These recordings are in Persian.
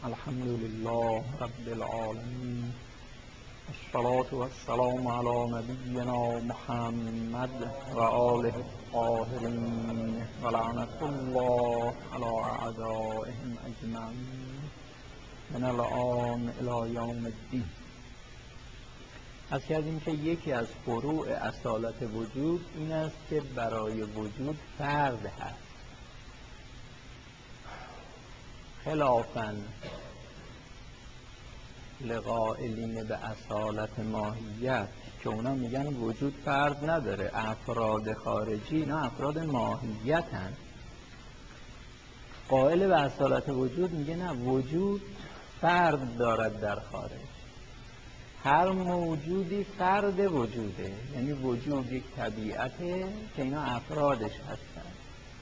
الحمد لله رب العالمين، الصلاة والسلام على نبينا محمد و آله الطاهرین و لعنة الله على اعدائهم اجمعین من الآن الی یوم الدین. از کردیم که یکی از فروع اصالت وجود این است که برای وجود فرد هست، خلافاً لقائلین به اصالت ماهیت که اونا میگن وجود فرد نداره، افراد خارجی اینا افراد ماهیت هست. قائل به اصالت وجود میگه نه، وجود فرد دارد در خارج، هر موجودی فرد وجوده، یعنی وجود یک طبیعته که اینا افرادش هستن.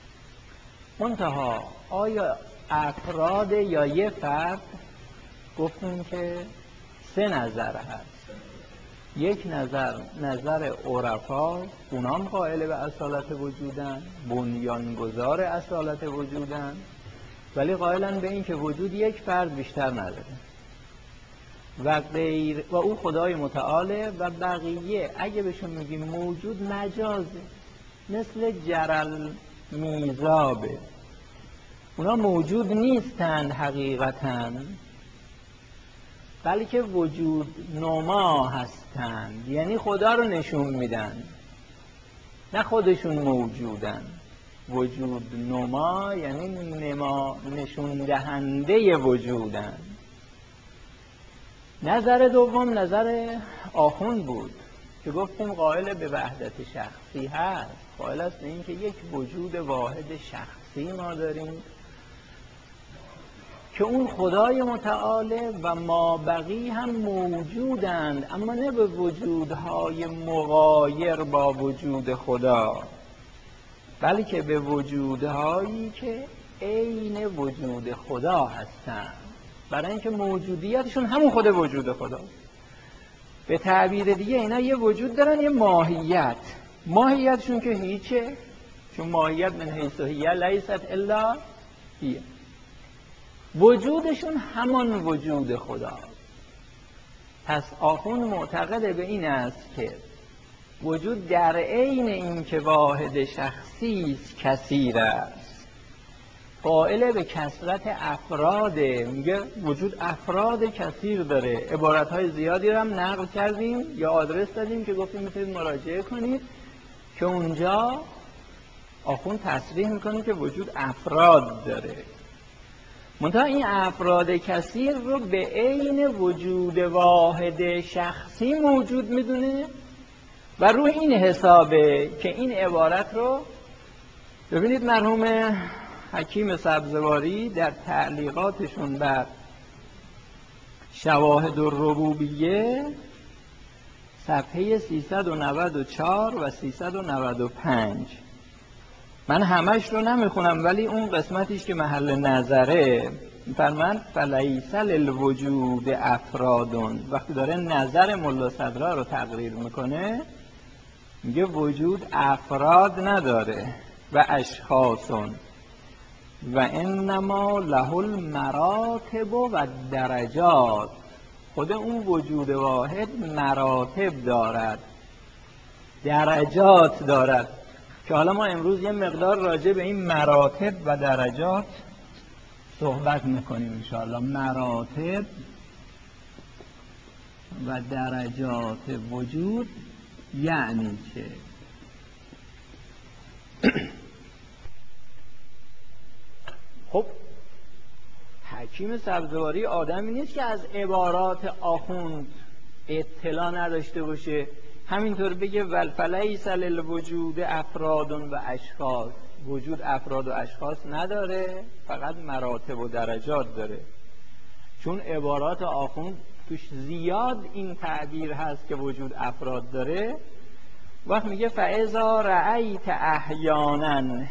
منتها آیا افراد یا یه فرد؟ گفتیم که سه نظر هست. یک نظر عرفا، اونام قائل به اصالت وجودن، بنیانگذار اصالت وجودن، ولی قائلن به این که وجود یک فرد بیشتر نداره و او خدای متعاله و بقیه اگه بهشون میگیم موجود مجازه، مثل جرل میزابه، اونا موجود نیستند حقیقتاً، بلکه وجود نما هستند، یعنی خدا رو نشون میدن، نه خودشون موجودن. وجود نما یعنی نشون دهنده وجودن. نظر دوم نظر آخوند بود که گفتیم قائل به وحدت شخصی هست، قائل است به این که یک وجود واحد شخصی ما داریم که اون خدای متعاله و ما بقی هم موجودند، اما نه به وجودهای مغایر با وجود خدا، بلکه به وجودهایی که عین وجود خدا هستند، برای اینکه موجودیتشون همون خود وجود خدا. به تعبیر دیگه اینا یه وجود دارن، یه ماهیتشون که هیچه، چون ماهیت من حیث هی لیست الا هی، وجودشون همان وجود خدا. پس آخوند معتقد به این است که وجود در عین این که واحد شخصی است کثیر است، قائل به کثرت افراده، میگه وجود افراد کثیر داره. عبارتهای زیادی رو هم نقل کردیم یا آدرس دادیم که گفتیم میتونید مراجعه کنید که اونجا آخوند تصریح میکنه که وجود افراد داره. منتها این افراد کثیر رو به عین وجود واحد شخصی موجود میدونه و روی این حسابه که این عبارت رو ببینید مرحوم حکیم سبزواری در تعلیقاتشون بر شواهد الربوبیه صفحه 394 و 395، من همش رو نمیخونم ولی اون قسمتیش که محل نظره میفرمند فلیس للوجود افرادون. وقتی داره نظر ملا صدرا رو تقریر میکنه میگه وجود افراد نداره و اشخاصون و انما له المراتب و درجات، خود اون وجود واحد مراتب دارد، درجات دارد، که حالا ما امروز یه مقدار راجع به این مراتب و درجات صحبت میکنیم انشاءالله. مراتب و درجات وجود یعنی چه؟ خب حکیم سبزواری آدمی نیست که از عبارات آخوند اطلاع نداشته باشه، همینطور بگه فلیس للوجود افراد و اشخاص. وجود افراد و اشخاص نداره، فقط مراتب و درجات داره. چون عبارات آخوند توش زیاد این تعبیر هست که وجود افراد داره. وقت میگه فاذا رأیت احیانا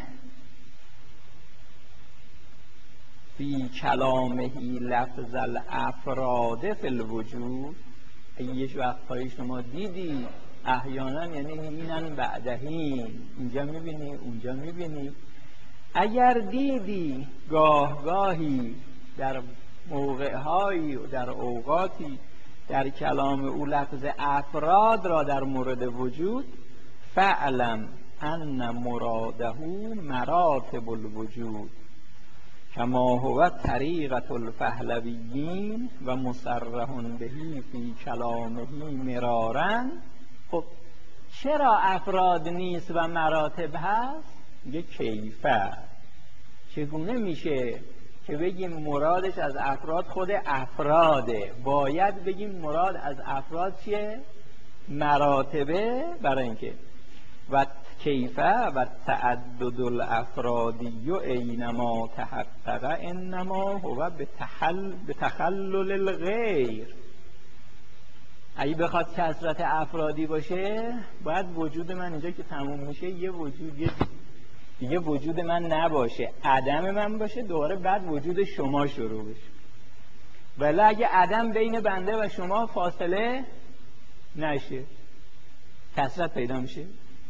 فی کلامه لفظ الافراد فی الوجود، یه وقتهایی شما دیدی احیانا یعنی اینن بعدهین، اینجا میبینی اونجا میبینی، اگر دیدی گاهگاهی در موقعهایی و در اوقاتی در کلام او لفظ افراد را در مورد وجود، فعلم ان مراده مراتب الوجود کما هو طریقة الپهلویین و مصرح بهی فی کلامه مرارا. خب چرا افراد نیست و مراتب هست؟ میگه کیفه، چگونه میشه که بگیم مرادش از افراد خود افراده؟ باید بگیم مراد از افراد چیه؟ مراتبه. برای اینکه و کیفه و تعدد الافرادی اینما تحقق انما هو به تخلل الغیر. اگه بخواد کثرت افرادی باشه باید وجود من اینجا که تموم میشه یه وجود دیگه وجود من نباشه، عدم من باشه، دوباره بعد وجود شما شروع بشه. ولی اگه عدم بین بنده و شما فاصله نشه کثرت پیدا میشه.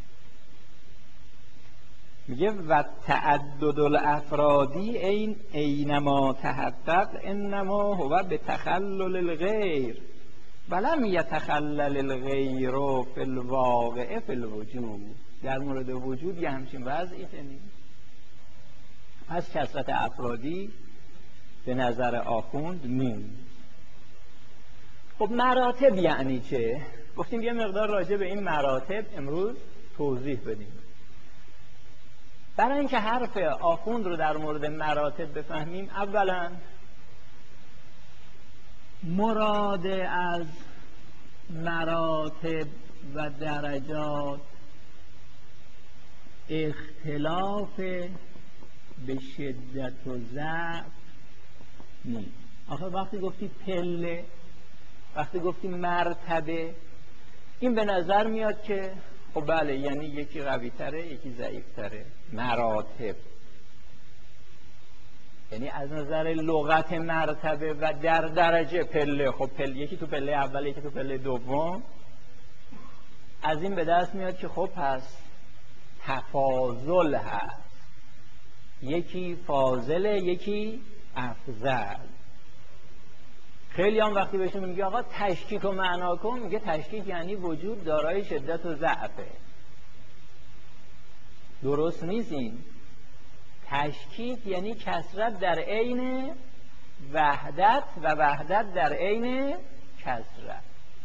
میگه و تعدد الافرادی اینما تحقق انما هو به تخلل الغیر ولم یتخلل الغیر فی الواقع فی الوجود. در مورد وجود یه همچین وضعی نیست. پس کثرت افرادی به نظر آخوند نیست. خب مراتب یعنی چه؟ گفتیم یه مقدار راجع به این مراتب امروز توضیح بدیم. برای اینکه حرف آخوند رو در مورد مراتب بفهمیم، اولا مراد از مراتب و درجات اختلاف به شدت و ضعف نیست. آخه وقتی گفتی پله، وقتی گفتی مرتبه، این به نظر میاد که خب بله، یعنی یکی قوی تره یکی ضعیف تره. مراتب یعنی از نظر لغت مرتبه و در درجه پله. خب پله، یکی تو پله اول یکی تو پله دوم. از این به دست میاد که خب پس تفاضل هست، یکی فاضله یکی افضل. خیلی هم وقتی بهشون میگه آقا تشکیک و معنا کن، میگه تشکیک یعنی وجود دارای شدت و ضعفه. درست نیست این. تشکیک یعنی کثرت در عین وحدت و وحدت در عین کثرت.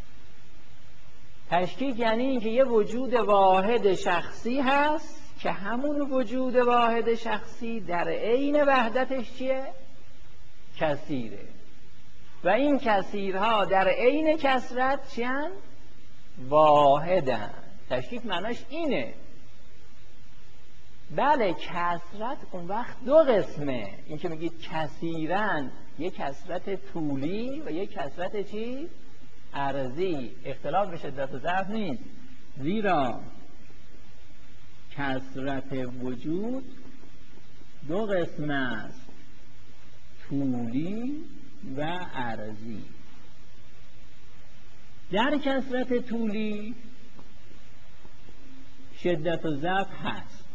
تشکیک یعنی اینکه یه وجود واحد شخصی هست که همون وجود واحد شخصی در عین وحدتش چیه؟ کثیره. و این کثیرها در عین کثرت چیان؟ واحدن. تشکیک معناش اینه. بله کثرت اون وقت دو قسمه. این که میگید کثیرن، یک کثرت طولی و یک کثرت چی؟ عرضی. اختلاف به شدت و ضعف نیست، زیرا کثرت وجود دو قسم است، طولی و عرضی. در کثرت طولی شدت و ضعف هست.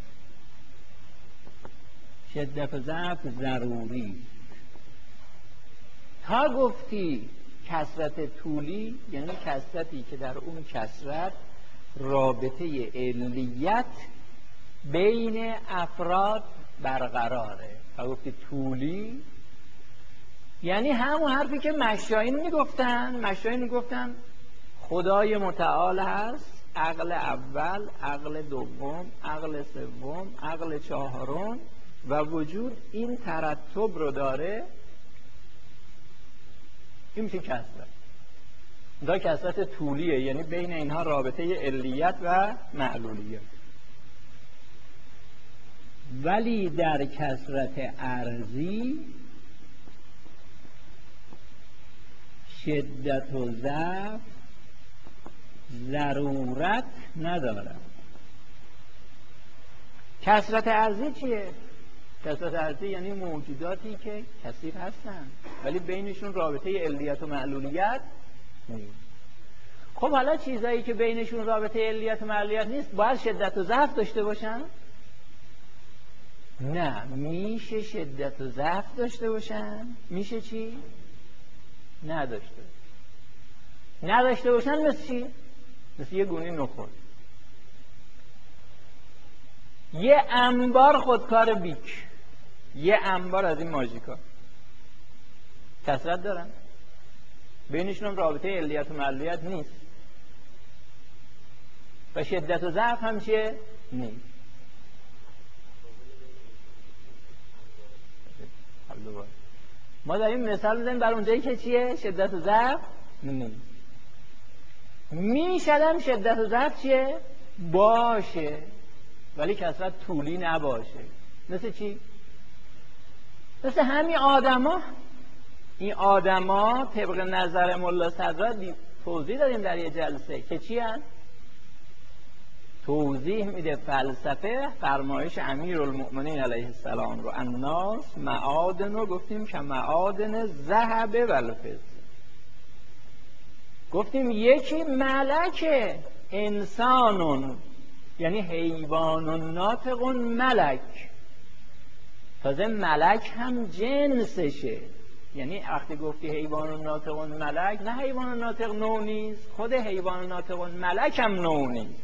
شدت و ضعف ضروری. تا گفتی کثرت طولی یعنی کثرتی که در اون کثرت رابطه علیت بین افراد برقراره. تا گفتی طولی یعنی همون حرفی که مشایین میگفتن خدای متعال هست، عقل اول، عقل دوم، عقل سوم، عقل چهارم و وجود این ترتب رو داره. این میشه کثرت. دا کثرت طولیه، یعنی بین اینها رابطه علیت و معلولیت. ولی در کثرت ارضی شدت و ضعف ضرورت نداره. کثرت ارضی چیه؟ کثرت ارضی یعنی موجوداتی که کثیر هستن ولی بینشون رابطه علیت و معلولیت نیست. خب حالا چیزایی که بینشون رابطه علیت و معلولیت نیست باید شدت و ضعف داشته باشن؟ نه، میشه شدت و ضعف داشته باشن، میشه چی؟ نداشته باشن مثل چی؟ مثل یه گونی نخود، یه انبار خودکار بیک، یه انبار از این ماژیکا کثرت دارن، بینشون رابطه علیت و معلولیت نیست و شدت و ضعف هم چیه؟ نیست. ما داریم مثال میزنیم بر اونجایی که چیه؟ شدت و ضعف نیست. میشدم شدت و ضعف چیه؟ باشه ولی کثرت طولی نباشه. مثل چی؟ مثل همین آدما. این آدما طبق نظر ملا صدرا توضیح دادیم در یه جلسه که چی هست؟ توضیح میده فلسفه فرمایش امیرالمؤمنین علیه السلام رو الناس معادن رو گفتیم که معادن ذهب و الفضه. گفتیم یکی ملکه انسانون یعنی حیوان ناطق ملک، تازه ملک هم جنسشه، یعنی وقتی گفتی حیوان ناطق ملک نه حیوان ناطق نوع نیست، خود حیوان ناطق ملک هم نوع نیست.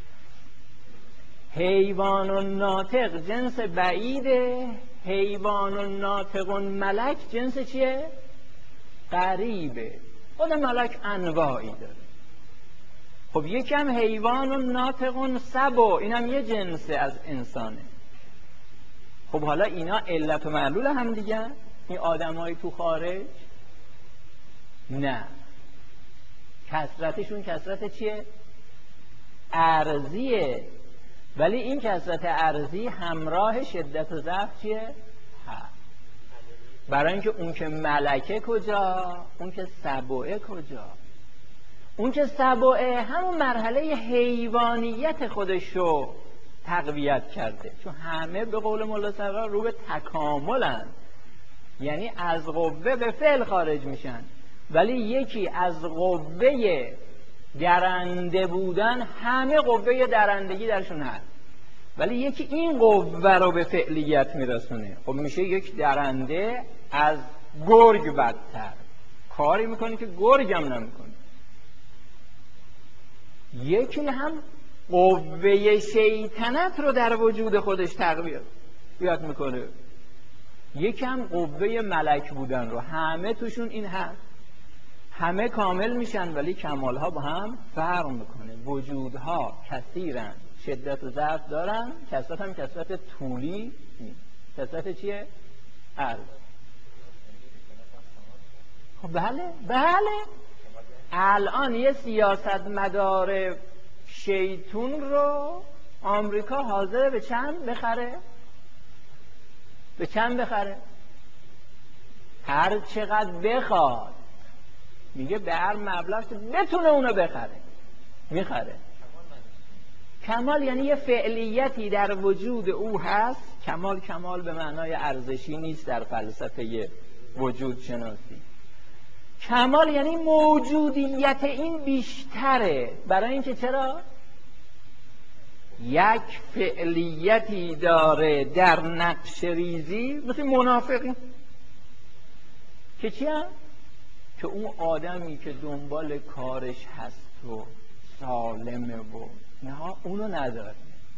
حیوان ناطق جنس بعیده، حیوان ناطق ملک جنس چیه؟ قریبه. خود ملک انواعی داره. خب یکم حیوان ناطق سبع، اینم یه جنس از انسانه. خب حالا اینا علت و معلول هم دیگه؟ این آدمای تو خارج؟ نه، کثرتشون کثرت چیه؟ ارضیه، ولی این کثرت ارضی همراه شدت و ضعف چیه؟ برای اینکه اون که ملکه کجا؟ اون که سبعه کجا؟ اون که سبعه همون مرحله حیوانیت خودشو تقویت کرده، چون همه به قول مولا صدرا رو به تکاملن، یعنی از قوه به فعل خارج میشن، ولی یکی از قوه درنده بودن، همه قوه درندگی درشون هست، ولی یکی این قوه رو به فعلیت میرسونه، خب میشه یک درنده از گرگ بدتر، کاری میکنه که گرگ هم نمیکنه. یکی هم قوه شیطنت رو در وجود خودش تقویت میکنه، یکی هم قوه ملک بودن رو، همه توشون این هست، همه کامل میشن ولی کمالها با هم فرق میکنه. وجودها کثیرن، شدت و ضعف دارن، کثرت هم کثرت طولی نیست. کثرت چیه؟ عرض. خب بله الان یه سیاست مدار شیطون رو آمریکا حاضره به چند بخره؟ به چند بخره؟ هر چقدر بخواد، میگه به هر مبلغ بتونه اونو بخره میخره. کمال یعنی یه فعلیتی در وجود او هست. کمال به معنای ارزشی نیست در فلسفه وجود شناسی. کمال یعنی موجودیت این بیشتره، برای اینکه چرا؟ یک فعلیتی داره در نقش ریزی، مثل منافقی که چی هم؟ که اون آدمی که دنبال کارش هست و سالمه و نه اونو نداره،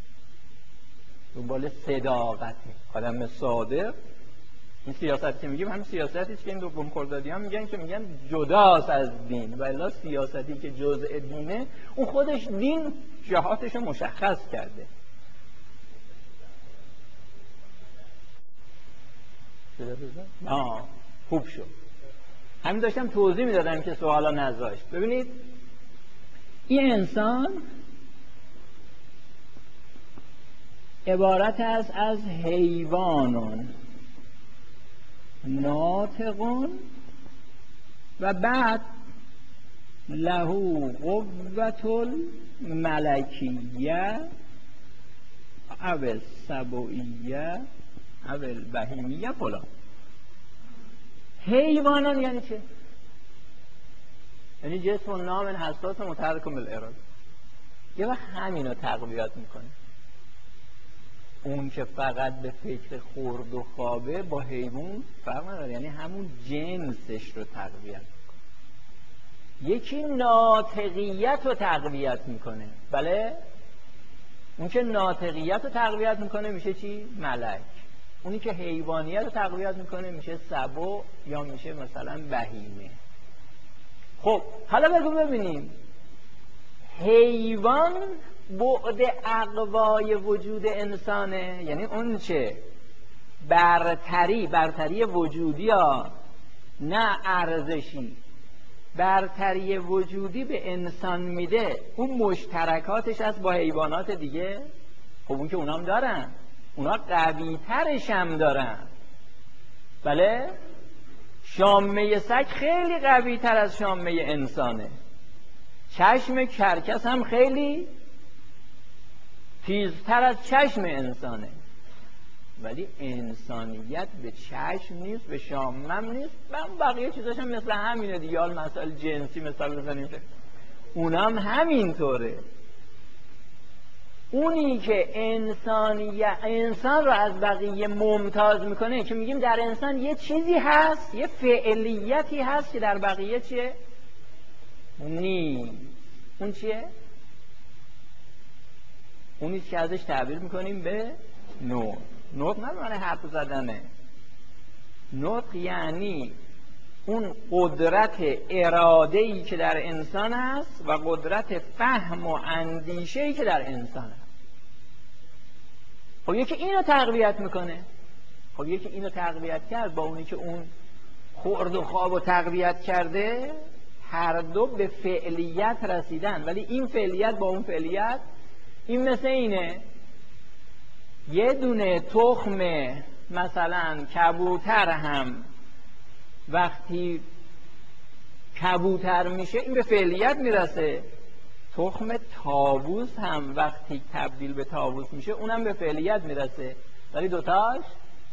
دنبال صداقته، آدم صادق. این سیاستی که میگیم همین سیاستی که این دوم خردادی ها میگن که میگن جداست از دین، و الا سیاستی که جزء دینه اون خودش دین جهاتش رو مشخص کرده. خوب شد. همین داشتم توضیح میدادم که سوالا نذاشت. ببینید این انسان عبارت است از حیوانون ناطقون و بعد له قوة الملکیه او السبعیه او البهیمیه فلان. حیوانان یعنی چه؟ یعنی جسم و نام حساس متحرک بالاراده. یه وقت همین رو تقویت میکنه. اون که فقط به فکر خورد و خوابه با حیوان فرق نداره، یعنی همون جنسش رو تقویت میکنه. یکی ناطقیت رو تقویت میکنه، بله، اون که ناطقیت رو تقویت میکنه میشه چی؟ ملک. اونی که حیوانیت رو تقویت میکنه میشه سبع یا میشه مثلا بهیمه. خب حالا بگو ببینیم، حیوان بعد اقوای وجود انسانه، یعنی اون چه برتری وجودی ها، نه ارزشی، برتری وجودی به انسان میده، اون مشترکاتش هست با حیوانات دیگه. خب اون که اونام دارن، اونا قوی ترش هم دارن، بله. شامه سگ خیلی قوی تر از شامه انسانه، چشم کرکس هم خیلی تیزتر از چشم انسانه، ولی انسانیت به چشم نیست، به شامم نیست، بقیه چیزاش هم مثل همینه دیگه. حال مسائل جنسی مثال بزنیم که اونم همینطوره. اونی که انسان رو از بقیه ممتاز میکنه که میگیم در انسان یه چیزی هست، یه فعلیتی هست که در بقیه چیه؟ نیست. اون چیه؟ اونی که ازش تعبیر میکنیم به نطق. نطق نه معنی حرف زدنه، نطق یعنی اون قدرت اراده‌ای که در انسان هست و قدرت فهم و اندیشه‌ای که در انسان هست. خب یکی اینو تقویت میکنه، خب یکی اینو تقویت کرد با اونی که اون خورد و خواب و تقویت کرده، هر دو به فعلیت رسیدن، ولی این فعلیت با اون فعلیت، این مثل اینه یه دونه تخم مثلا کبوتر هم وقتی کبوتر میشه این به فعلیت میرسه، تخم طاووس هم وقتی تبدیل به طاووس میشه اونم به فعلیت میرسه، ولی دوتاش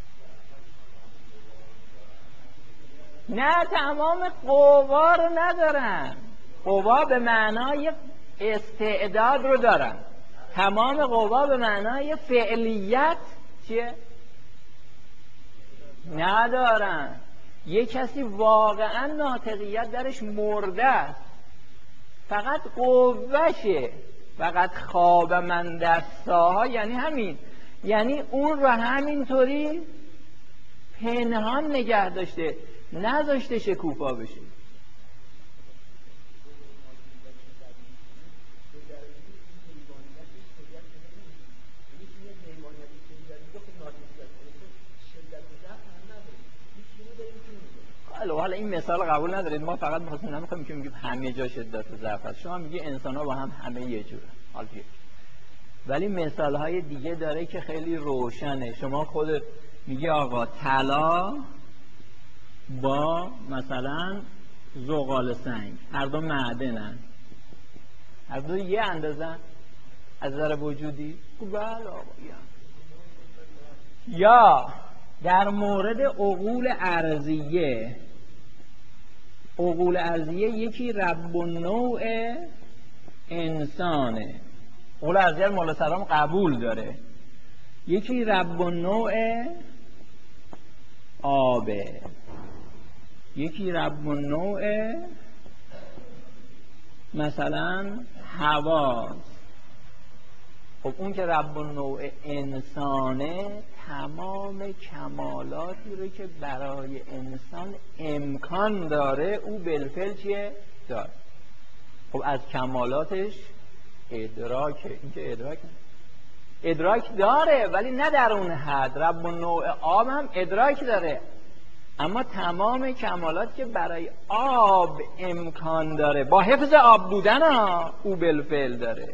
نه تمام قوا رو ندارن. قوا به معنای استعداد رو دارن، تمام قوا به معنای فعلیت چیه؟ ندارن. یه کسی واقعا ناطقیت درش مرده است، فقط قوشه، فقط خواب من دستاها، یعنی همین، یعنی اون رو همینطوری پنهان نگه داشته، نذاشته شکوفا بشه. حالا این مثال قبول ندارید، ما فقط نمیخوایم که میگیم همه جا شدت و ضعف هست. شما میگی انسان ها با هم همه یه جوره، ولی مثال های دیگه داره که خیلی روشنه. شما خودت میگی آقا طلا با مثلا زغال سنگ هر دو معدنن، هر دو یه اندازه از نظر وجودی. بله آقا. یا در مورد عقول ارضیه، عقول ارضیه یکی رب النوع انسانه، عقول ارضیه مولا سلام قبول داره، یکی رب النوع آبه، یکی رب النوع مثلا هواست. خب اون که رب النوع انسانه تمام کمالاتی رو که برای انسان امکان داره او بالفعل چیه؟ داره. خب از کمالاتش ادراکه، این که ادراک داره ولی نه در اون حد. رب النوع آب هم ادراک داره، اما تمام کمالات که برای آب امکان داره با حفظ آب بودن او بالفعل داره.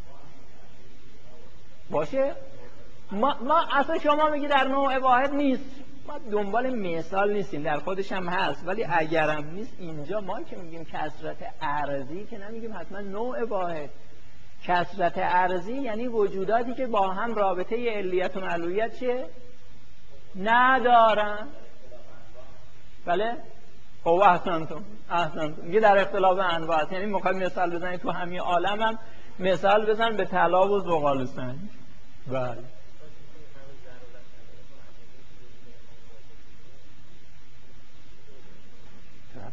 باشه؟ ما اصلا شما میگی در نوع واحد نیست، ما دنبال مثال نیستیم، در خودش هم هست، ولی اگرم نیست اینجا ما که میگیم کثرت ارضی که نمیگیم حتما نوع واحد. کثرت ارضی یعنی وجوداتی که با هم رابطه علیت و معلولیت چیه؟ ندارن. بله؟ خب احسنتم میگه در اختلاف انواع است. یعنی میخوای مثال بزنی تو همین عالم هم مثال بزن به طلا و زغال سنگ. بله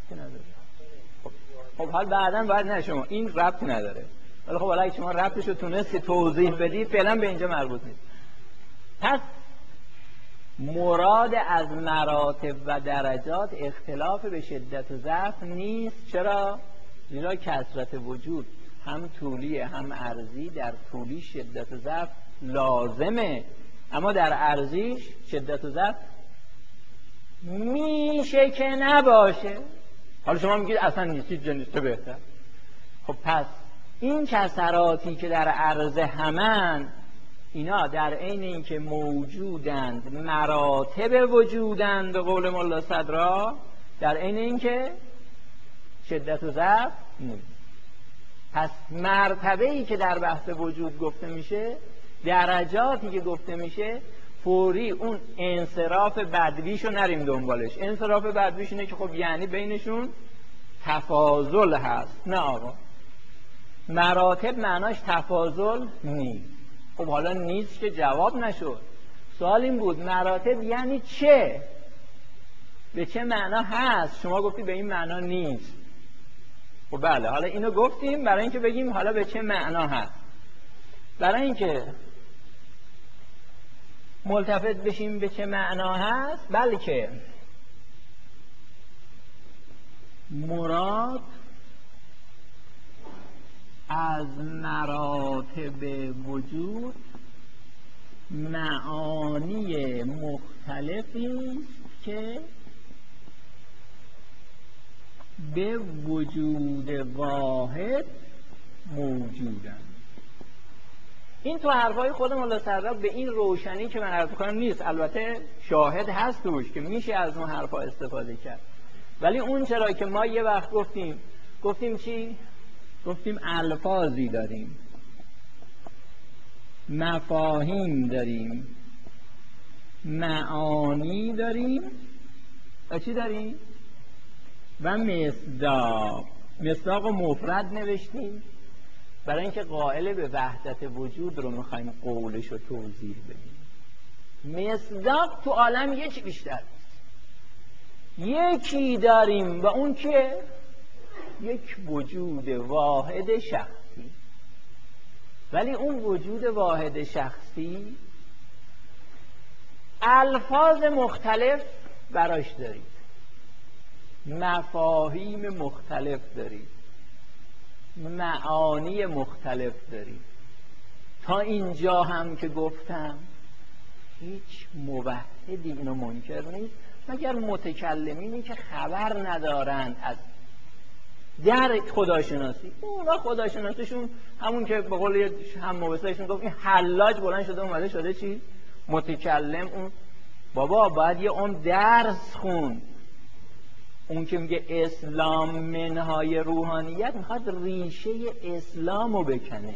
ربطی نداره. خب حال بعداً باید نه شما این ربطی نداره، ولی خب اگه شما ربطش رو تونستی توضیح بدی فعلا به اینجا مربوط نیست. پس مراد از مراتب و درجات اختلاف به شدت و ضعف نیست. چرا؟ زیرا کثرت وجود هم طولی هم عرضی، در طولی شدت و ضعف لازمه، اما در عرضیش شدت و ضعف میشه که نباشه. حالا شما میگید اصلا نیستید جنیسته بهتر. خب پس این کسراتی که در عرض همن، اینا در عین اینکه موجودند مراتب وجودند به قول ملا صدرا، در عین اینکه شدت و ضعف نیست. پس مرتبه‌ای که در بحث وجود گفته میشه، درجاتی که گفته میشه، فوری اون انصراف بدویشو نریم دنبالش. انصراف بدویش اینه که خب یعنی بینشون تفاضل هست. نه آقا، مراتب معناش تفاضل نیست. خب حالا نیست که جواب نشد. سوال این بود مراتب یعنی چه؟ به چه معنا هست؟ شما گفتی به این معنا نیست. خب بله، حالا اینو گفتیم برای اینکه بگیم حالا به چه معنا هست. برای اینکه ملتفت بشیم به چه معنا هست، بلکه مراد از مراتب وجود معانی مختلفی که به وجود واحد موجودند. این تو حرفای خود مولا صدرا به این روشنی که من عرض کنم نیست. البته شاهد هست توش که میشه از اون حرفا استفاده کرد، ولی اون چرا که ما یه وقت گفتیم چی؟ گفتیم الفاظی داریم، مفاهیم داریم، معانی داریم و چی داریم؟ و مصداق و مفرد نوشتیم برای اینکه قائل به وحدت وجود رو میخوایم قولش رو توضیح بدیم. مصداق تو عالم یه چی بیشتر یکی داریم و اون که یک وجود واحد شخصی. ولی اون وجود واحد شخصی الفاظ مختلف براش دارید، مفاهیم مختلف دارید، معانی مختلف دارید. تا اینجا هم که گفتم هیچ موحدی اینو منکر نیست مگر متکلمینی که خبر ندارند از در خداشناسی. اونا خداشناسیشون همون که به قول هم موسیقیشون گفت این حلاج بلند شده اومده شده چی؟ متکلم. اون بابا باید یه درس خون. اون که میگه اسلام منهای روحانیت میخواد ریشه اسلامو بکنه.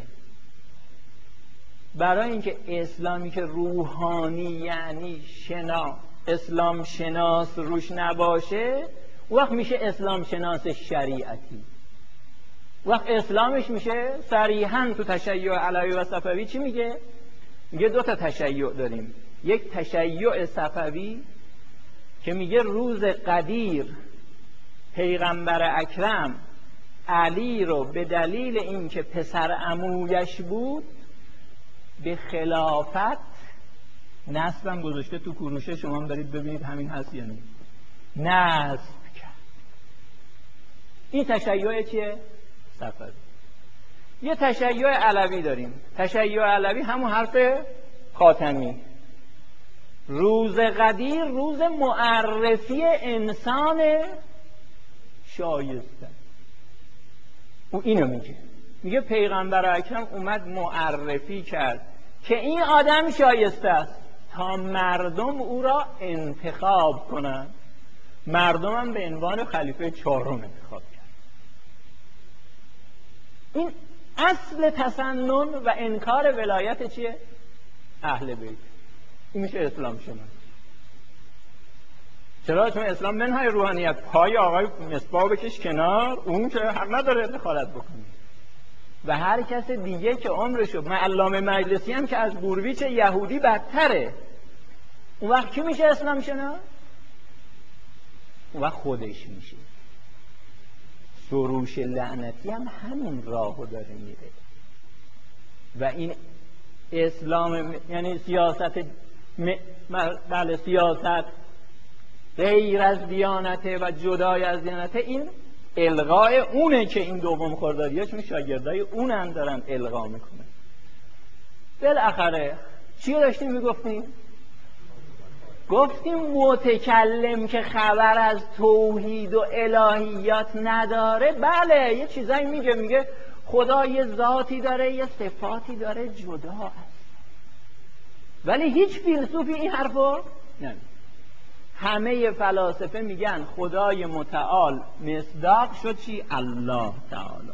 برای اینکه اسلامی که روحانی یعنی اسلام شناس روش نباشه، وقت میشه اسلام شناس شریعتی. وقت اسلامش میشه صریحاً تو تشیع علوی و صفوی چی میگه؟ میگه دو تا تشیع داریم. یک تشیع صفوی که میگه روز قدیر پیغمبر اکرم علی رو به دلیل اینکه پسر عمویش بود به خلافت نصبم گذاشته تو کوروشه، شما هم دارید ببینید همین هست یا نیست، نصب کرد. این تشیع چیه؟ صفوی. یه تشیع علوی داریم. تشیع علوی همون حرف خاتمی. روز قدیر روز معرفی انسان شایسته. او اینو میگه پیغمبر اکرم اومد معرفی کرد که این آدم شایسته است تا مردم او را انتخاب کنند. مردم هم به عنوان خلیفه چهارم انتخاب کرد. این اصل تسنن و انکار ولایت چیه؟ اهل بیت. این میشه اسلام شناسی. چرا؟ چون اسلام منهای روحانیت. پای آقای مصباح بکش کنار، اون که حق نداره دخالت بکنه. و هر کس دیگه که عمرشو، علامه مجلسی هم که از بورویچ یهودی بدتره، اون وقت کی میشه اسلام شناس؟ اون وقت خودش میشه. سروش لعنتی هم همین راهو داره میره و این اسلام یعنی سیاست بله سیاست غیر از دیانته و جدای از دیانته، این الغای اونه که این دوم خردادی‌ها چون شاگردای اونم دارن الغا میکنن. بالاخره چی داشتیم میگفتیم؟ گفتیم متکلم که خبر از توحید و الهیات نداره، بله یه چیزایی میگه خدا یه ذاتی داره یه صفاتی داره جدا است، ولی هیچ فیلسوفی این حرفو نمیگه. همه فلاسفه میگن خدای متعال مصداق شد چی؟ الله تعالی.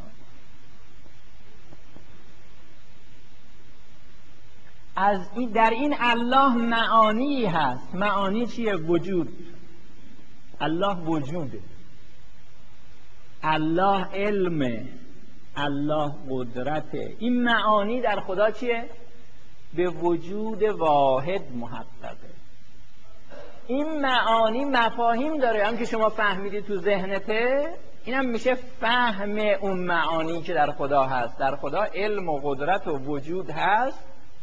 از این در این الله معانی هست. معانی چیه؟ وجود. الله وجوده، الله علمه، الله قدرته. این معانی در خدا چیه؟ به وجود واحد محققه. این معانی مفاهیم داره، هم که شما فهمیدی تو ذهنته، اینم میشه فهم اون معانی که در خدا هست. در خدا علم و قدرت و وجود هست،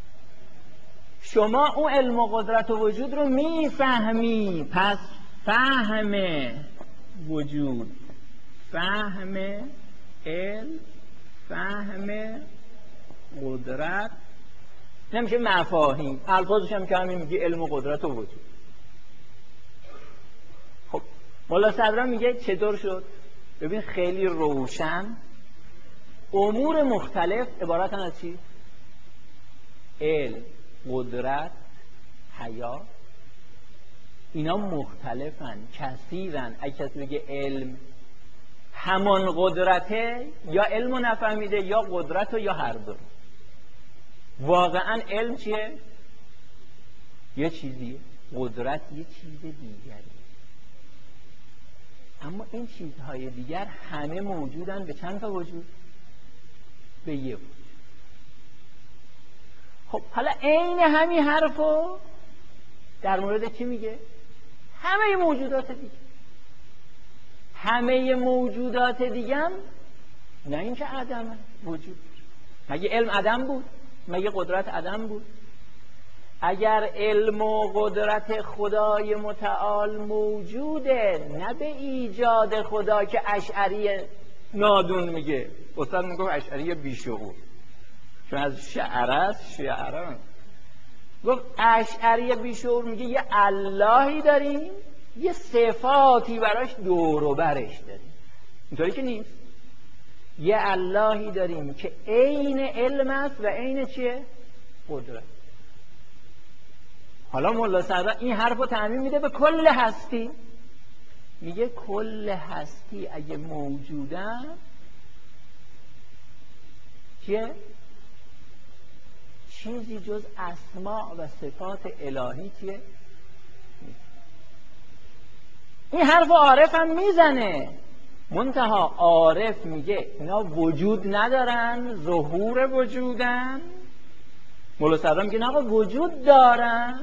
شما اون علم و قدرت و وجود رو میفهمی. پس فهم وجود، فهم علم، فهم قدرت، نمیشه مفاهیم. الفاظش هم که همین میگی علم و قدرت و وجود. خب مولا صدرا میگه چطور شد؟ ببین خیلی روشن، امور مختلف عبارتن از چی؟ علم، قدرت، حیات. اینا مختلفن، کثیرن. اگه کسی بگه علم همان قدرته، یا علم رو نفهمیده یا قدرت رو یا هر دو. واقعا علم چیه؟ یه چیزیه، قدرت یه چیز دیگری. اما این چیزهای دیگر همه موجودن به چند تا وجود؟ به یه وجود. خب حالا عین همین حرفو در مورد چی میگه؟ همه موجودات دیگه. همه موجودات دیگه هم نه اینکه عدمه، وجود. مگه علم عدم بود؟ مگه قدرت عدم بود؟ اگر علم و قدرت خدای متعال موجوده، نه به ایجاد خدا که اشعری نادون میگه. استاد میگه اشعری بیشعور، چون از شعره است. شعره گفت اشعری بیشعور میگه یه اللهی داریم، یه صفاتی براش دور و برش داریم. اینطوری که نیست. یه اللهی داریم که عین علم است و عین چیه؟ قدرت. حالا مولا صدرا این حرف رو تعمیم میده به کل هستی. میگه کل هستی اگه موجودن چیه؟ چیزی جز اسماء و صفات الهی چیه؟ این حرف عارف هم میزنه، منتها عارف میگه اینا وجود ندارن، ظهور وجودن. مولا صدرا میگه نه آقا وجود دارن،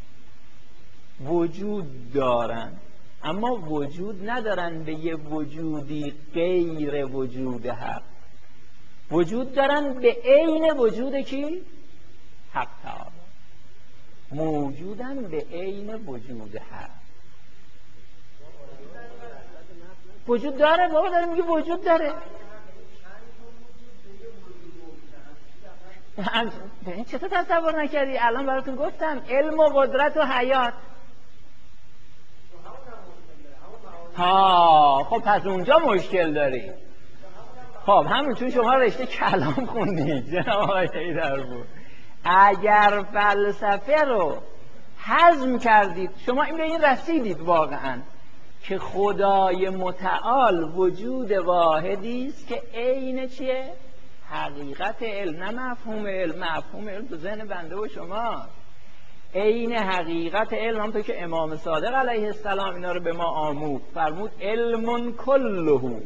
وجود دارن، اما وجود ندارن به یه وجودی غیر وجود حق. وجود دارن به عین وجود کی؟ حق تعالی. موجودن به عین وجود حق. وجود داره، بابا داره میگه وجود داره. این چطور تصور نکردی؟ الان براتون گفتم علم و قدرت و حیات. خب پس اونجا مشکل داری. خب همین چون شما رشته کلام خوندید جناب آقای حیدرپور، اگر فلسفه رو هضم کردید، شما این به این رسیدید واقعا که خدای متعال وجود واحدی است که عین چیه؟ حقیقت علم، نه مفهوم علم. مفهوم علم تو ذهن بنده و شما. عین حقیقت علم، همونطور که امام صادق علیه السلام اینا رو به ما آموخت. فرمود علم کله،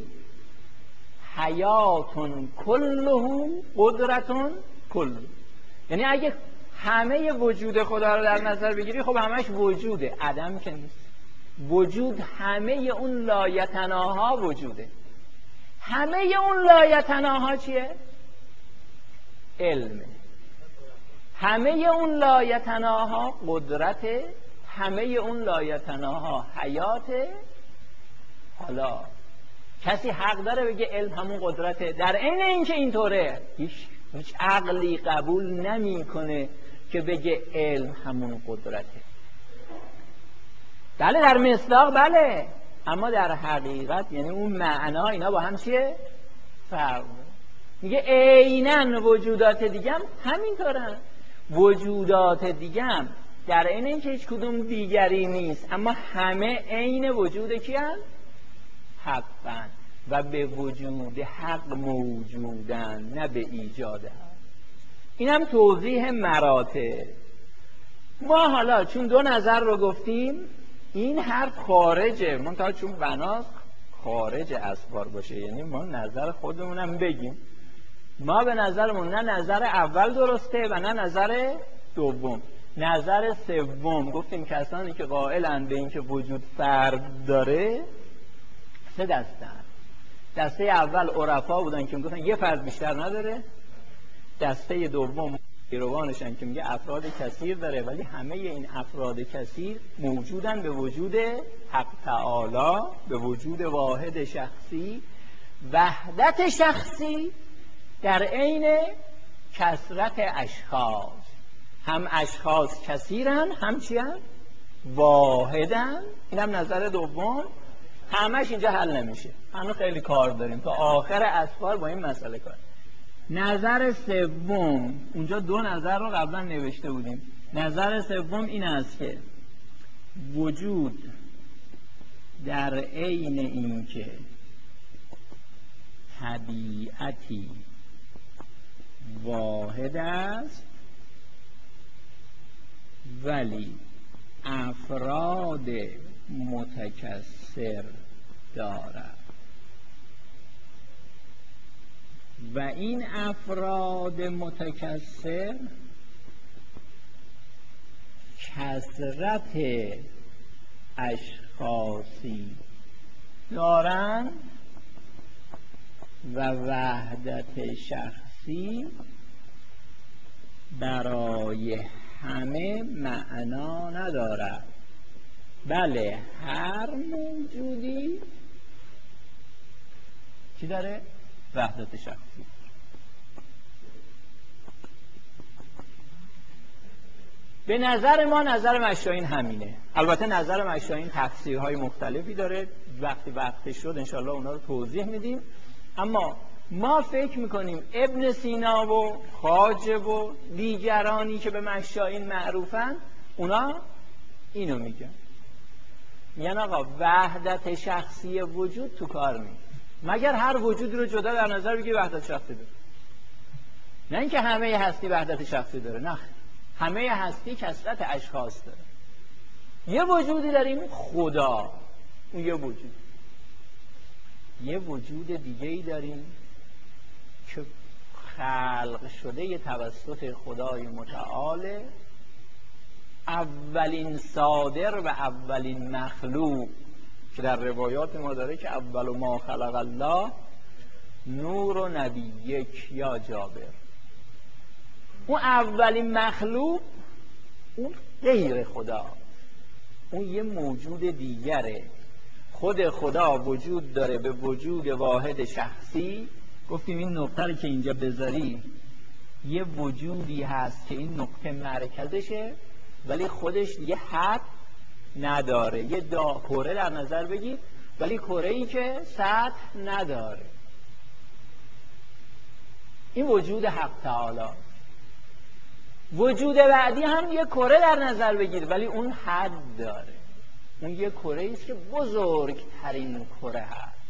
حیات کله، قدرت کله. یعنی اگه همه وجود خدا رو در نظر بگیری، خب همش وجوده، عدم که نیست. وجود همه اون لایتناها وجوده. همه اون لایتناها چیه؟ علمه. همه اون لایتناها قدرته، همه اون لایتناها حیاته. حالا کسی حق داره بگه علم همون قدرته؟ در عین اینکه اینطوره هیچ عقلی قبول نمیکنه که بگه علم همون قدرته. بله در مصداق بله، اما در حقیقت یعنی اون معنا اینا با هم چیه؟ فرق. میگه عیناً وجودات دیگه هم همینطورن. وجودات دیگه هم در عین اینکه هیچ کدوم دیگری نیست اما همه عین وجود کیان؟ حقن و به وجود حق موجودن، نه به ایجاد حق. این هم توضیح مراتب. ما حالا چون دو نظر رو گفتیم این حرف خارجه، منتها چون بناس خارج اسوار باشه یعنی ما نظر خودمونم بگیم. ما به نظرمون نه نظر اول درسته و نه نظر دوم. نظر سوم گفتیم کسانی که قائلن به اینکه وجود فرد داره سه دستن. دسته اول عرفا بودن که میگفتن یه فرد بیشتر نداره. دسته دوم پیروانشن که میگه افراد کثیر داره، ولی همه این افراد کثیر موجودن به وجود حق تعالی، به وجود واحد شخصی، وحدت شخصی در عین کثرت اشخاص. هم اشخاص کثیرن هم چیان؟ واحدن. این هم نظر دوم. همش اینجا حل نمیشه، هنوز خیلی کار داریم تا آخر اسفار با این مسئله کار. نظر سوم، اونجا دو نظر رو قبلا نوشته بودیم. نظر سوم این است که وجود در عین اینکه طبیعتی واحد است ولی افراد متکثر دارد و این افراد متکثر کثرت اشخاصی دارند و وحدت شخصی برای همه معنا ندارد. بله هر موجودی چی داره؟ وحدت شخصی. به نظر ما نظر مشایخ همینه. البته نظر مشایخ تفسیرهای مختلفی داره، وقتی وقتش شد انشاءالله اونا رو توضیح میدیم. اما ما فکر میکنیم ابن سینا و حاجب و دیگرانی که به مشایخ معروفن اونا اینو میگن، یعنی آقا وحدت شخصی وجود تو کار نیست، مگر هر وجود رو جدا در نظر بگی وحدت شخصی داره. نه اینکه همه هستی وحدت شخصی داره، نه، همه هستی کثرت اشخاص داره. یه وجودی داریم خدا، اون یه وجود. یه وجود دیگه‌ای داریم که خلق شده ی توسط خدای متعال، اولین صادر و اولین مخلوق که در روایات ما داره که اول ما خلق الله نور و نبیک یا جابر. اون اولین مخلوق اون غیر خدا، اون یه موجود دیگره. خود خدا وجود داره به وجود واحد شخصی. گفتیم این نقطه رو که اینجا بذاری یه وجودی هست که این نقطه مرکزشه ولی خودش دیگه حد نداره. یه کره در نظر بگیر ولی کره‌ای که سطح نداره. این وجود حق تعالی. وجود بعدی هم یه کره در نظر بگیر ولی اون حد داره. اون یه کره‌ای است که بزرگترین کره هست.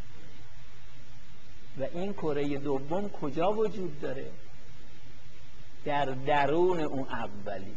و این کره دوم کجا وجود داره؟ در درون اون اولی.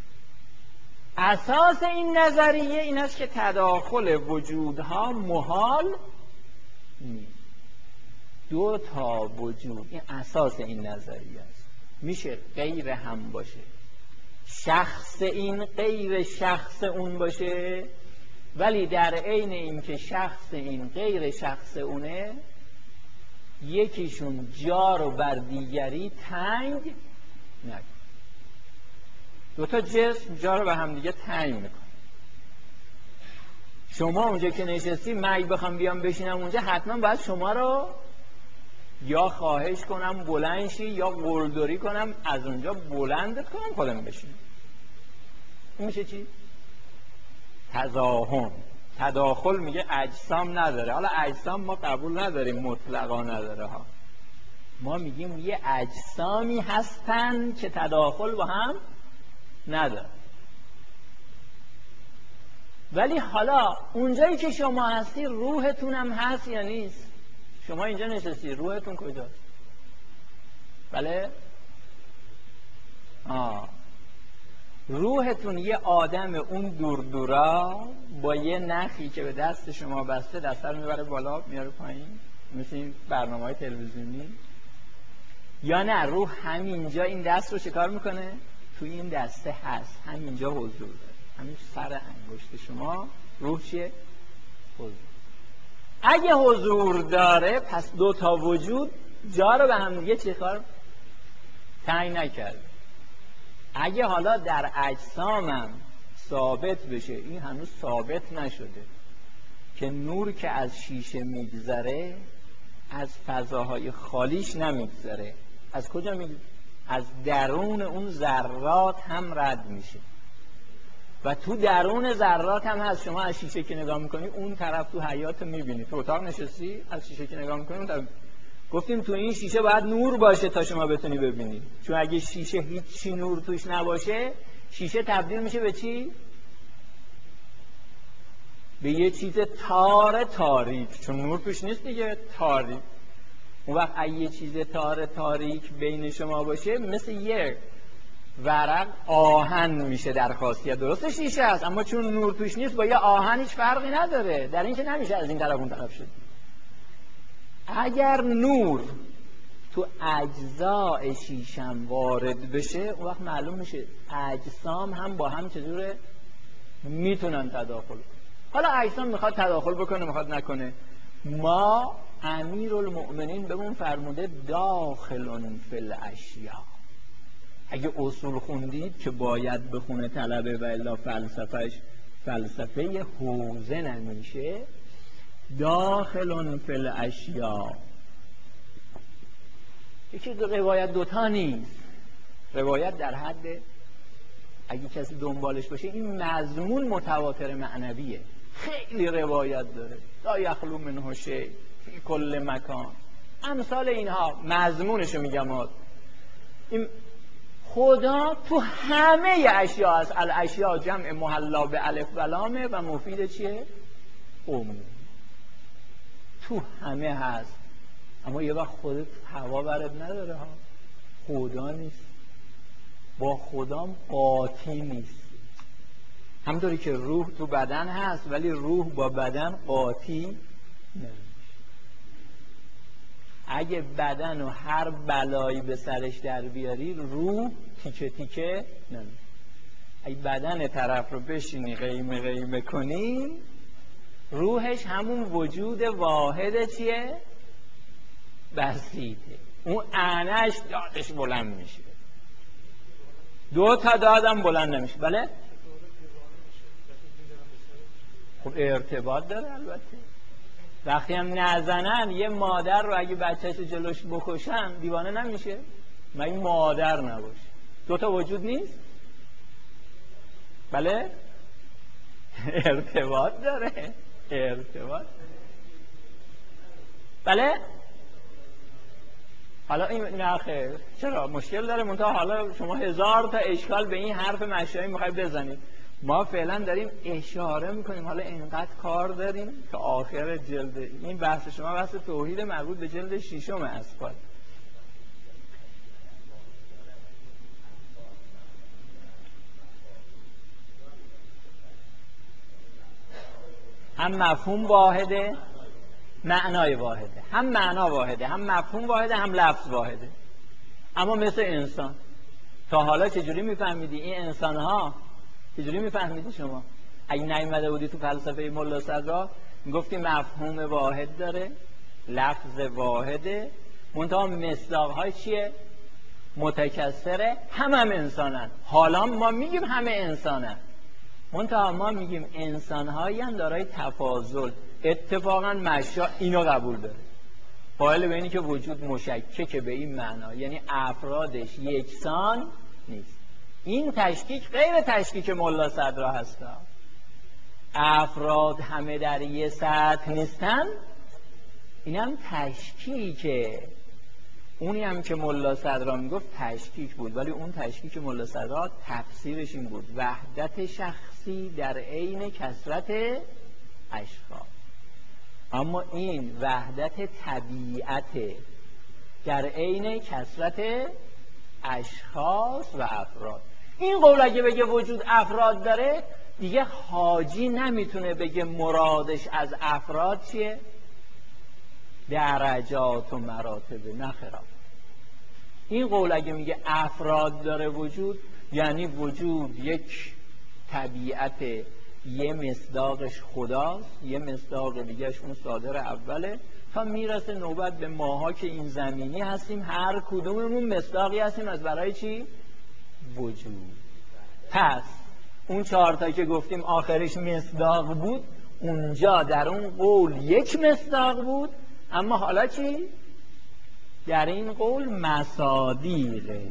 اساس این نظریه این است که تداخل وجودها محال نیست. دو تا وجود، این اساس این نظریه است، میشه غیر هم باشه. شخص این غیر شخص اون باشه ولی در عین این که شخص این غیر شخص اونه یکیشون جا رو بر دیگری تنگ نکن. دوتا جسم جا رو به هم دیگه تنگ میکن. شما اونجا که نشستی، من اگه بخوام بیام بشینم اونجا، حتما باید شما رو یا خواهش کنم بلند شی یا قلدری کنم از اونجا بلندت کنم خودم بشینم. این میشه چی؟ تزاحم. تداخل میگه اجسام نداره. حالا اجسام ما قبول نداریم، مطلقا نداره ها. ما میگیم یه اجسامی هستن که تداخل با هم نداره. ولی حالا اونجایی که شما هستی روحتون هم هست یا نیست؟ شما اینجا نشستی، روحتون کجاست؟ بله؟ روحتون یه آدم اون دورا با یه نخی که به دست شما بسته، دست رو میبره بالا میاره پایین، مثل این برنامه‌های تلویزیونی. یا نه، روح همینجا این دست رو چکار میکنه؟ توی این دسته هست، همینجا حضور داره، همین سر انگشت شما روح چیه؟ حضور. اگه حضور داره پس دو تا وجود جا رو به هم دیگه چیکار تنگ نکرده. اگه حالا در اجسامم ثابت بشه، این هنوز ثابت نشده، که نور که از شیشه میگذره از فضاهای خالیش نمیگذره. از کجا میگذره؟ از درون اون ذرات هم رد میشه و تو درون ذرات هم هست. شما از شیشه که نگاه میکنی اون طرف تو حیات میبینی، تو اتاق نشستی از شیشه که نگاه میکنی اون طرف. گفتیم تو این شیشه باید نور باشه تا شما بتونی ببینی، چون اگه شیشه هیچی نور توش نباشه، شیشه تبدیل میشه به چی؟ به یه چیز تاریک، چون نور توش نیست دیگه، تاریک. اون وقت اگه یه چیز تاریک بین شما باشه، مثل یه ورق آهن میشه در خاصیت. درسته شیشه هست، اما چون نور توش نیست با یه آهن هیچ فرقی نداره، در این که نمیشه از این طرف اون طرف شد. اگر نور تو اجزای شیشم وارد بشه، اون وقت معلوم میشه اجسام هم با هم چجوره میتونن تداخل کنن. حالا اجسام میخواد تداخل بکنه میخواد نکنه، ما امیرالمؤمنین بهمون فرموده داخلون فی الاشیاء. اگه اصول خوندید که باید بخونه طلبه و الا فلسفه حوزه نمیشه. داخلون فی الاشیاء یکی روایت دوتا نیست، روایت در حد اگه کسی دنبالش باشه این مضمون متواتر معنویه، خیلی روایت داره. لا یخلو منه شیء فی کل مکان، امثال اینها مضمونشو میگم. این خدا تو همه اشیاء هست. الاشیاء جمع محلا به الف و لامه و مفید چیه؟ عموم. تو همه هست، اما یه وقت خودت هوا برد نداره ها. خدا نیست، با خدام قاطی نیست. همطوری که روح تو بدن هست ولی روح با بدن قاطی نمیشه. اگه بدن و هر بلایی به سرش در بیاری، روح تیکه تیکه نمیشه. اگه بدن طرف رو بشینی قیمه قیمه کنی، روحش همون وجود واحد چیه؟ بسیطه. اون اعنش دادش بلند میشه، دو تا دادم بلند نمیشه. بله؟ خب ارتباط داره البته. وقتی هم نزنن یه مادر رو اگه بچهش جلوش بکشن دیوانه نمیشه؟ مگه مادر نباشه؟ دو تا وجود نیست؟ بله؟ ارتباط داره، ارتباط. بله؟ حالا این نه خیر، چرا مشکل داره؟ منتها حالا شما 1000 تا اشکال به این حرف مشایی میخوای بزنید. ما فعلا داریم اشاره میکنیم، حالا اینقدر کار داریم که آخر جلد این بحث شما بحث توحید مربوط به جلد 6 اسفاد. هم مفهوم واحده، معنای واحده. هم معنا واحده، هم مفهوم واحده، هم لفظ واحده. اما مثل انسان تا حالا چجوری میفهمیدی این انسان ها؟ چجوری میفهمیدی شما؟ اگه نیومده بودی تو فلسفه ملا صدرا میگفتی مفهوم واحد داره، لفظ واحده، منتها مصداق‌های چیه؟ متکثره، هم انسانن. حالا ما میگیم همه انسانن، منتها ما میگیم انسان‌هایی هم دارای تفاضل. اتفاقا مشا اینو قبول داره، قائل به اینی که وجود مشکک به این معنا، یعنی افرادش یکسان نیست. این تشکیک غیر تشکیک ملا صدرا هستا. افراد همه در یه سطح نیستن، اینم تشکیکه. اونی هم که ملا صدرا میگفت تشکیک بود، ولی اون تشکیک ملا صدرا تفسیرش این بود: وحدت شخصی در عین کثرت اشخاص. اما این وحدت طبیعت در عین کثرت اشخاص و افراد. این قول اگه بگه وجود افراد داره، دیگه حاجی نمیتونه بگه مرادش از افراد چیه؟ درجات و مراتب. نخرا. این قول اگه میگه افراد داره وجود، یعنی وجود یک طبیعت، یه مصداقش خداست، یه مصداق دیگهش اون صادر اوله، تا میرسه نوبت به ماها که این زمینی هستیم، هر کدوممون مصداقی هستیم از برای چی؟ وجود. پس اون 4 تا که گفتیم آخرش مصداق بود، اونجا در اون قول یک مصداق بود، اما حالا چی؟ در این قول مصادیقه.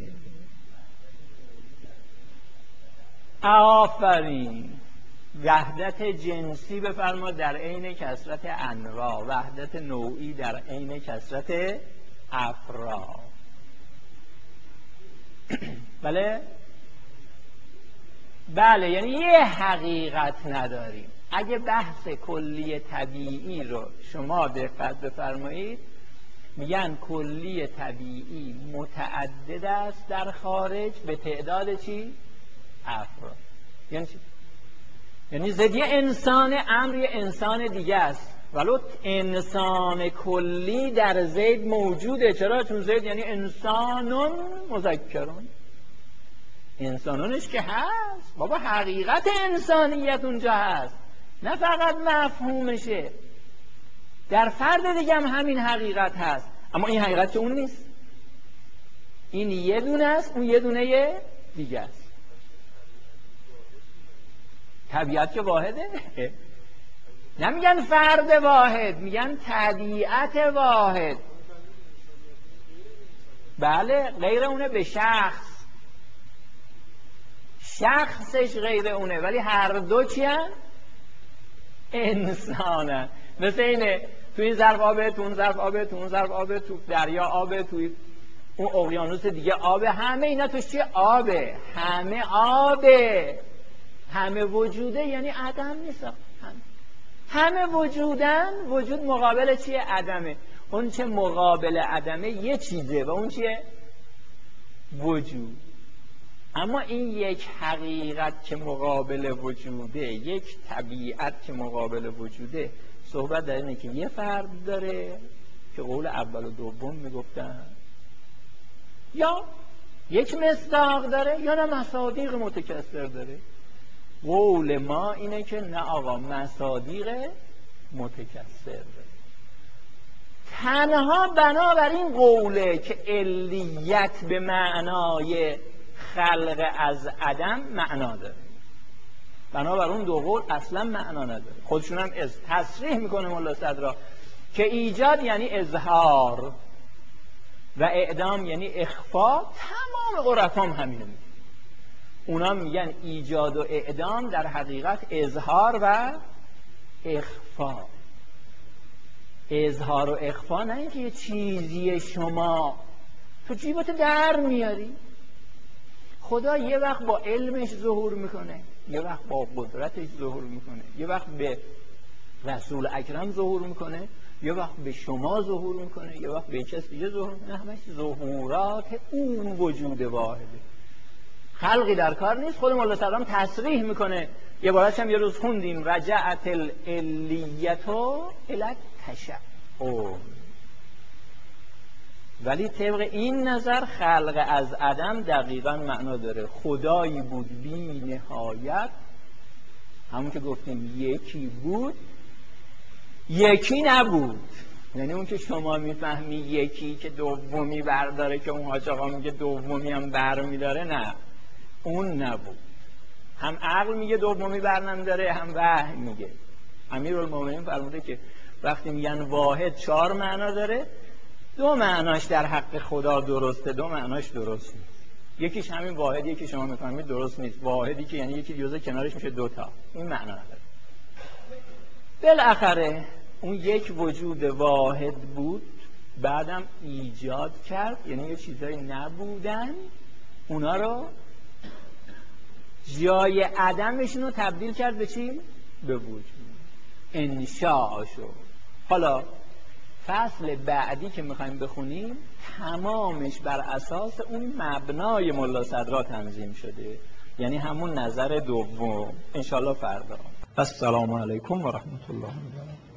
آفرین. وحدت جنسی بفرما در عین کثرت انواع، وحدت نوعی در عین کثرت افراد. بله، یعنی یه حقیقت نداریم. اگه بحث کلی طبیعی رو شما دقت بفرمایید، میگن کلی طبیعی متعدد است در خارج به تعداد چی؟ افراد. یعنی چی؟ یعنی زدی انسان امر یه انسان دیگه است، ولو انسان کلی در زید موجوده. چرا؟ چون زید یعنی انسانون مذکرون، انسانونش که هست بابا، حقیقت انسانیت اونجا هست، نه فقط مفهومشه. در فرد دیگه هم همین حقیقت هست، اما این حقیقت که اون نیست. این یه دونه است، اون یه دونه دیگه است. طبیعت که واحده. نمیگن فرد واحد، میگن طبیعت واحد. بله، غیر اونه به شخص، شخصش غیر اونه، ولی هر دو چی هن؟ انسانه. مثل اینه تو این ظرف آبه، تو اون ظرف آبه، تو اون ظرف آبه، تو دریا آبه، تو اون اقیانوس دیگه آبه، همه اینا توش چیه؟ آبه. همه آبه، همه وجوده، یعنی عدم نیست. همه وجودن. وجود مقابل چیه؟ عدمه. اون چه مقابل عدمه یه چیزه و اون چیه؟ وجود. اما این یک حقیقت که مقابل وجوده، یک طبیعت که مقابل وجوده، صحبت در اینه که یه فرد داره که قول اول و دوم میگفتن، یا یک مصداق داره، یا نه مصادیق متکثر داره. قول ما اینه که نه آقا، مصادیق متکثر داره. تنها بنابراین قوله که علیت به معنای خلق از عدم معنا داره. بنابر اون دو قول اصلا معنا نداره. خودشون هم تصریح میکنه ملا صدرا که ایجاد یعنی اظهار و اعدام یعنی اخفا. تمام عرفام همینه میگن. اونا میگن ایجاد و اعدام در حقیقت اظهار و اخفا. اظهار و اخفا نه اینکه یه چیزی شما تو جیبت در میاری. خدا یه وقت با علمش ظهور میکنه، یه وقت با قدرتش ظهور میکنه، یه وقت به رسول اکرم ظهور میکنه، یه وقت به شما ظهور میکنه، یه وقت به کسی دیگه ظهور میکنه. همش ظهورات اون وجود واحده، خلقی در کار نیست. خود مولا صدرام تصریح میکنه. یه بارش هم یه روز خوندیم رجعت العلیتو الی التشعب. ولی طبق این نظر خلق از عدم دقیقا معنا داره. خدایی بود بی نهایت، همون که گفتیم یکی بود یکی نبود. یعنی اون که شما میفهمی یکی که دومی برداره که اون حاج آقا میگه دومی هم بر میداره، نه اون نبود. هم عقل میگه دومی بر نمیداره، هم وحی میگه. امیرالمومنین فرموده که وقتی میگن واحد 4 معنا داره، 2 معناش در حق خدا درسته، 2 معناش درست نیست. یکیش همین واحدی که شما میفهمید درست نیست. واحدی که یعنی یکی جزء کنارش میشه 2 تا، این معنا نداره. بالاخره اون یک وجود واحد بود، بعدم ایجاد کرد، یعنی یه چیزایی نبودن اونا رو جای عدمشون رو تبدیل کرد به چی؟ به وجود، انشاء شد. حالا فصل بعدی که میخوایم بخونیم تمامش بر اساس اون مبنای ملا صدرا تنظیم شده، یعنی همون نظر دوم. انشالله فردا. السلام علیکم و رحمت الله و برکاته.